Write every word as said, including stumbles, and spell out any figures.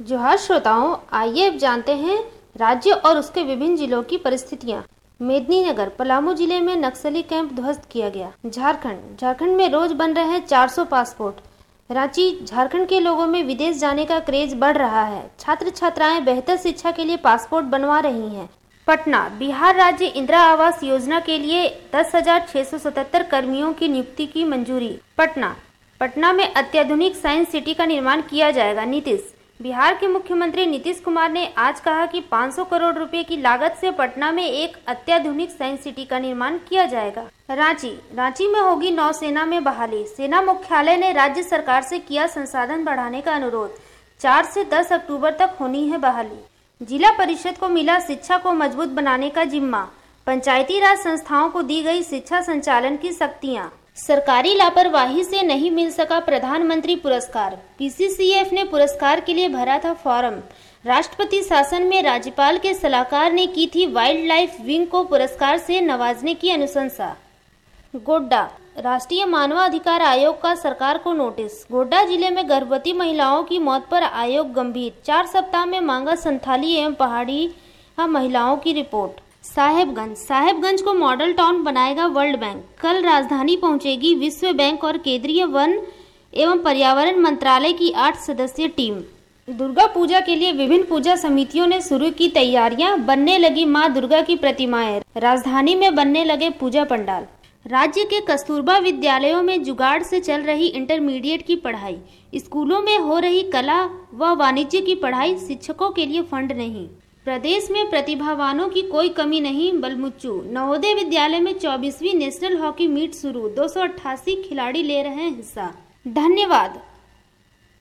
जोहार श्रोताओं, आइए अब जानते हैं राज्य और उसके विभिन्न जिलों की परिस्थितियां। मेदिनीनगर पलामू जिले में नक्सली कैंप ध्वस्त किया गया। झारखंड झारखंड में रोज बन रहे हैं चार सौ पासपोर्ट। रांची झारखंड के लोगों में विदेश जाने का क्रेज बढ़ रहा है। छात्र छात्राएं बेहतर शिक्षा के लिए पासपोर्ट बनवा रही हैं। पटना बिहार राज्य इंदिरा आवास योजना के लिए दस हजार छह सौ सतहत्तर कर्मियों की नियुक्ति की मंजूरी। पटना पटना में अत्याधुनिक साइंस सिटी का निर्माण किया जाएगा। नीतीश बिहार के मुख्यमंत्री नीतीश कुमार ने आज कहा कि पाँच सौ करोड़ रुपए की लागत से पटना में एक अत्याधुनिक साइंस सिटी का निर्माण किया जाएगा। रांची रांची में होगी नौसेना में बहाली। सेना मुख्यालय ने राज्य सरकार से किया संसाधन बढ़ाने का अनुरोध। चार से दस अक्टूबर तक होनी है बहाली। जिला परिषद को मिला शिक्षा को मजबूत बनाने का जिम्मा। पंचायती राज संस्थाओं को दी गई शिक्षा संचालन की शक्तियाँ। सरकारी लापरवाही से नहीं मिल सका प्रधानमंत्री पुरस्कार। पीसीसीएफ ने पुरस्कार के लिए भरा था फॉर्म। राष्ट्रपति शासन में राज्यपाल के सलाहकार ने की थी वाइल्ड लाइफ विंग को पुरस्कार से नवाजने की अनुशंसा। गोड्डा राष्ट्रीय मानवाधिकार आयोग का सरकार को नोटिस। गोड्डा जिले में गर्भवती महिलाओं की मौत पर आयोग गंभीर। चार सप्ताह में मांगा संथाली एवं पहाड़ी महिलाओं की रिपोर्ट। साहेबगंज साहेबगंज को मॉडल टाउन बनाएगा वर्ल्ड बैंक। कल राजधानी पहुंचेगी विश्व बैंक और केंद्रीय वन एवं पर्यावरण मंत्रालय की आठ सदस्यीय टीम। दुर्गा पूजा के लिए विभिन्न पूजा समितियों ने शुरू की तैयारियां। बनने लगी मां दुर्गा की प्रतिमाएं। राजधानी में बनने लगे पूजा पंडाल। राज्य के कस्तूरबा विद्यालयों में जुगाड़ से चल रही इंटरमीडिएट की पढ़ाई। स्कूलों में हो रही कला व वाणिज्य की पढ़ाई। शिक्षकों के लिए फंड नहीं। प्रदेश में प्रतिभावानों की कोई कमी नहीं। बलमुच्चू नवोदय विद्यालय में चौबीसवीं नेशनल हॉकी मीट शुरू। दो सौ अट्ठासी खिलाड़ी ले रहे हैं हिस्सा। धन्यवाद।